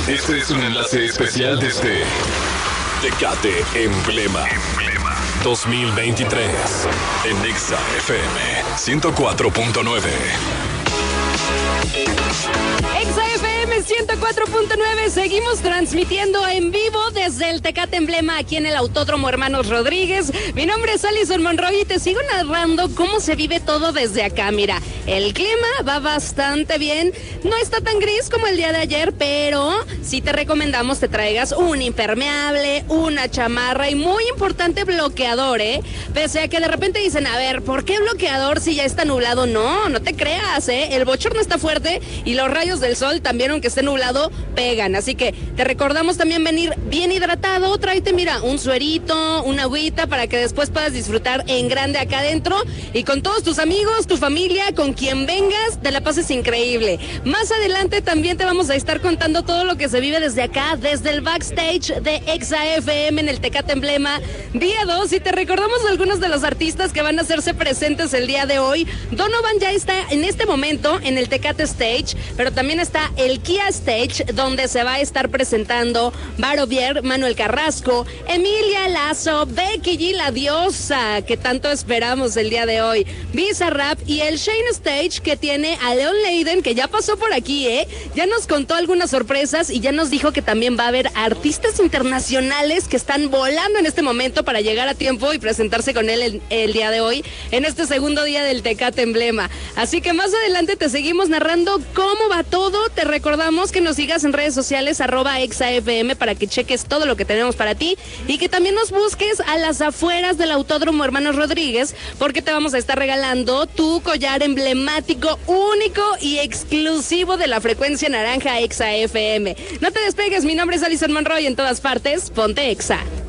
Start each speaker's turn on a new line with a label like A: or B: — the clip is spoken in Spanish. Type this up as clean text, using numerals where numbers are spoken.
A: Este es un enlace especial desde Tecate Emblema 2023 en Exa FM 104.9.
B: Exa FM 104.9, seguimos transmitiendo en vivo desde el Tecate Emblema aquí en el Autódromo Hermanos Rodríguez. Mi nombre es Alison Monroy y te sigo narrando cómo se vive todo desde acá. Mira, el clima va bastante bien, no está tan gris como el día de ayer, pero sí te recomendamos te traigas un impermeable, una chamarra y muy importante bloqueador, pese a que de repente dicen, a ver, ¿por qué bloqueador si ya está nublado? No te creas, el bochorno está fuerte y los rayos del sol también, aunque esté nublado, pegan. Así que te recordamos también venir bien hidratado. Tráete, mira, un suerito, una agüita para que después puedas disfrutar en grande acá adentro y con todos tus amigos, tu familia, con quien vengas, te la pases increíble. Más adelante también te vamos a estar contando todo lo que se vive desde acá, desde el backstage de Exa FM en el Tecate Emblema día 2, y te recordamos algunos de los artistas que van a hacerse presentes el día de hoy. Donovan ya está en este momento en el Tecate Stage, pero también está el Kia Stage, donde se va a estar presentando Barovier, Manuel Carrasco, Emilia Lazo, Becky G, la diosa que tanto esperamos el día de hoy, Bizarrap, y el Shane Stage, que tiene a Leon Leiden, que ya pasó por aquí, ya nos contó algunas sorpresas y ya nos dijo que también va a haber artistas internacionales que están volando en este momento para llegar a tiempo y presentarse con él el día de hoy, en este segundo día del Tecate Emblema. Así que más adelante te seguimos narrando cómo va todo. Te recordamos que nos sigas en redes sociales @ExaFM para que cheques todo lo que tenemos para ti y que también nos busques a las afueras del Autódromo Hermanos Rodríguez, porque te vamos a estar regalando tu collar emblemático, único y exclusivo de la frecuencia naranja Exa FM. No te despegues, mi nombre es Alison Monroy, en todas partes, ponte Exa.